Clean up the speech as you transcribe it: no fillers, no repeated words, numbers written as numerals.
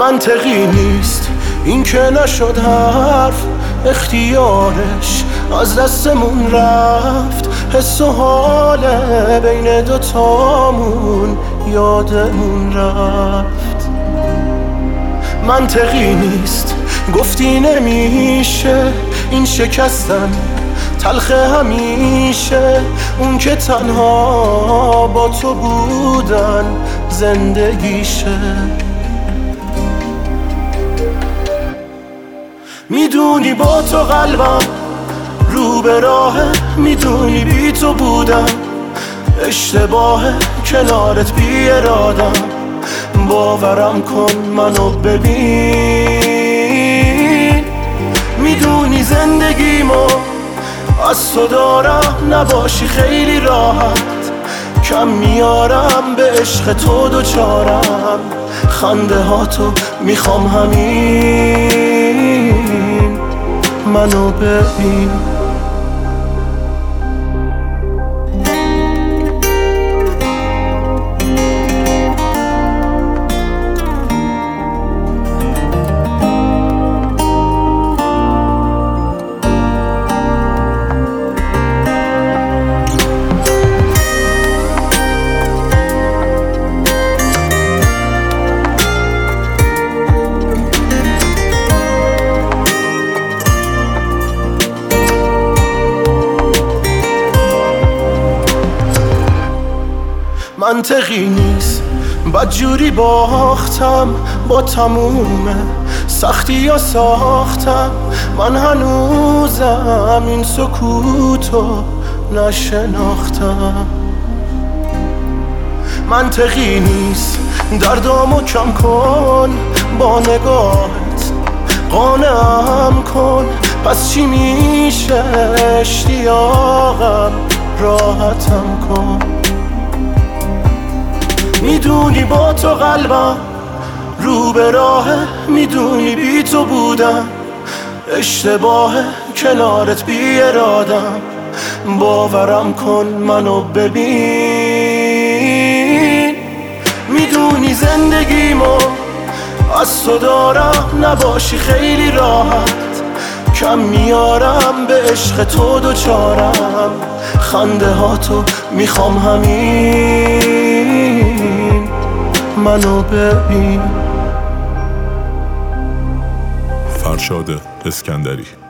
منطقی نیست این که نشد حرف، اختیارش از دستمون رفت. حس و حاله بین دوتامون یادمون رفت. منطقی نیست گفتی نمیشه این شکستن تلخ همیشه، اون که تنها با تو بودن زندگیشه. میدونی با تو قلبم رو به راهه، میدونی بی تو بودم اشتباهه، کنارت بی ارادم. باورم کن منو ببین، میدونی زندگیمو از تو دارم، نباشی خیلی راحت کم میارم به عشق تو دوچارم. خنده ها تو میخوام همین، منو ببین. منطقی نیست بدجوری باختم، با تموم سختی یا ساختم. من هنوزم این سکوتو نشناختم. منطقی نیست دردامو کم کن با نگاهت، قانعم کن. پس چی میشه اشتیاقم راحتم کن. میدونی با تو قلبم رو به راهه، میدونی بی تو بودم اشتباهه، کنارت بی ارادم. باورم کن منو ببین، میدونی زندگیمو از تو دارم، نباشی خیلی راحت کم میارم به عشق تو دوچارم. خنده ها تو میخوام همین، منو ببین. فرشاد اسکندری.